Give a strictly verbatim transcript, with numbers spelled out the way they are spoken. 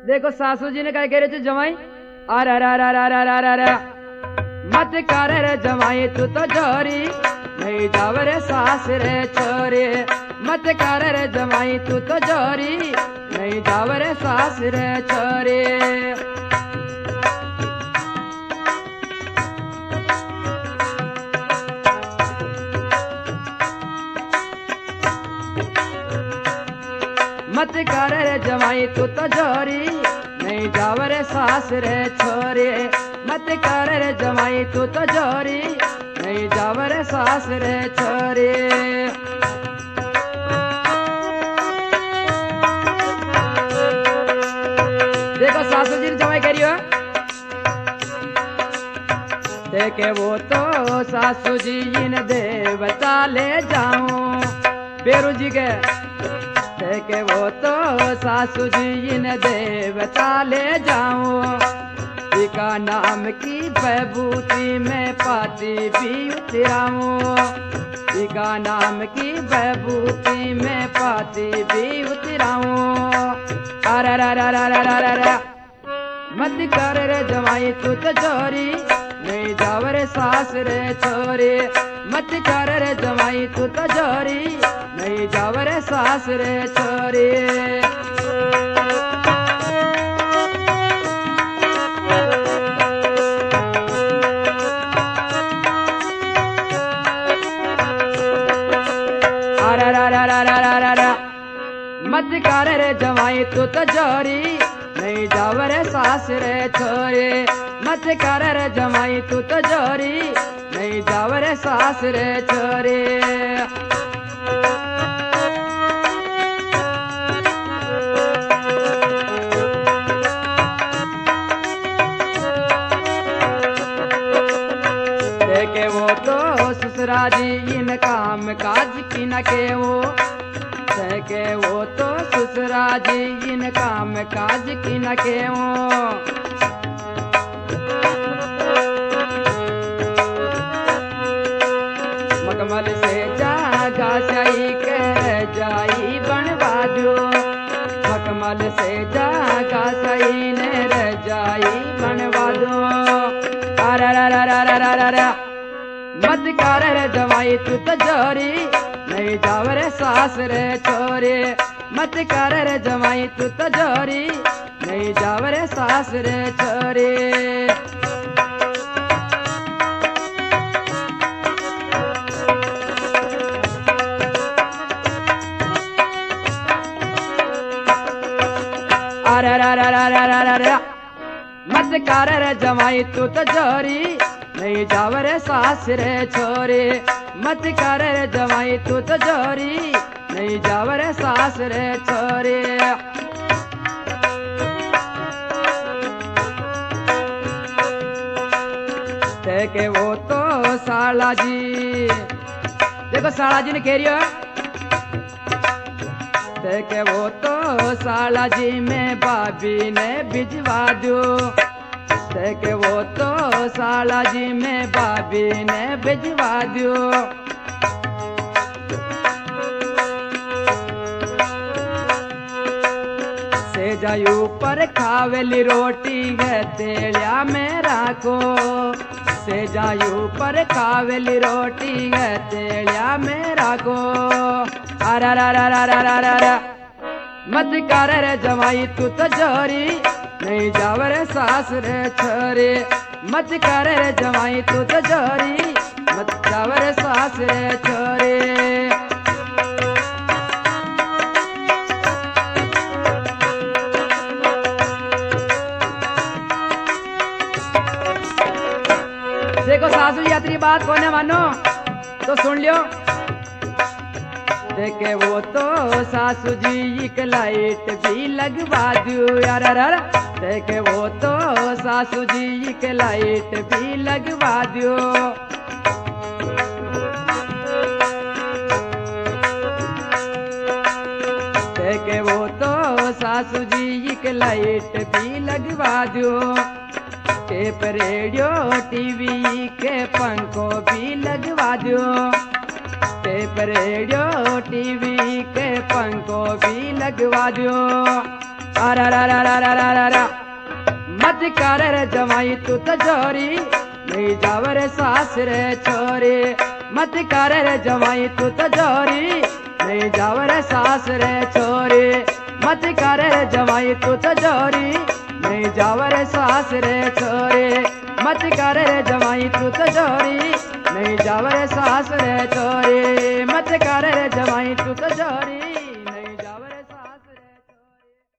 देखो सासू जी ने क्या कह रहे थे जमाई, अरे रा रा रा रा रा रा मत कर रे जमाई तू तो जोरी, नहीं जाव रे सास रे छोरी। मत कर रे जमाई तू तो जोरी, नहीं जाव रे सास रे छोरी। मत कर रे जमाई तू तो जोरी, नहीं जाव रे सास रे छोरी। मत कर रे जमाई तू तो जोरी, नहीं जाव रे सास रे छोरी। देखो सासू जी ने जमाई कह रही हो, देखे वो तो सासू जी इन देवता ले जाऊं बेरू जी के, के वो तो सासू जी इन देवता ले जाऊं। इका नाम की विभूति में पाती भी उतराऊं, इका नाम की विभूति में पाती भी उतराऊं। अरे रा रा रा रा रा रा मत कर रे जमाई तू तो जोरी, नहीं जाव रे सास रे छोरी। मत कर रे जमाई तू तो जोरी, नहीं जाव रे सास रे छोरी। अरे रा रा रा रा रा रा रा मत कर रे जमाई तू तो जोरी, नहीं जाव रे सास रे छोरी। मत कर रे जमाई तू तो जोरी, नहीं जाव रे सास रे छोरी। देखे वो तो ससुरा जी इन काम काज की न के वो, देखे वो तो ससुरा जी इन काम काज की न के वो। मखमल से जागा सही के जाई बनवा दो, मखमल से जागा सही ने रजाई बनवा दो। अरे रा रा रा रा रा रा मत कर रे जमाई तू तो जोरी, नहीं जाव रे सास रे छोरी। मत कर रे जमाई तू तो जोरी, नहीं जाव रे सास रे छोरी। अरे रा रा रा रा रा रा मत कर रे जमाई तू तो जोरी, नहीं जाव रे सास रे छोरी। मत कर रे जमाई तू तो जोरी, नहीं जाव रे सास रे छोरी। देखे वो तो साला जी, देखो साला जी ने कह रही है, देखे वो तो साला जी में भाभी ने भिजवा दो, देखे वो तो साला जी में भाभी ने भिजवा दो। सेजायू पर खावेली रोटी है तेलिया में राखो, सेजायू पर खावेली रोटी है तेलिया में राखो। अरे रा रा रा रा रा रा मत कर रे जमाई तू तो जोरी, नहीं जाव रे सास रे छोरी। मत कर रे जमाई तू तो जोरी, मत जाव रे सास रे छोरी। देखो सासू यात्री बात कोने मानो तो सुन लियो। देखे वो तो सासू जी एक लाइट भी लगवा दो, यार यार देखे वो तो सासू जी एक लाइट भी लगवा दो। देखे वो तो सासू जी एक लाइट भी लगवा दो। टेप रेडियो टीवी के पंखों भी लगवा दो, टेप रेडियो टीवी के पंखों भी लगवा दो। अरा रा रा रा रा रा रा रा मत कर रे जमाई तू तो जोरी नहीं जावर सास रे छोरी मत कर रे जमाई तू तो जोरी नहीं जावर सास रे छोरी मत कर रे जमाई तू तो जोरी नहीं जावर सास रे छोरी मत कर रे जमाई तू तो जोरी नहीं जावर सास रे छोरी मत कर रे जमाई तू तो जोरी।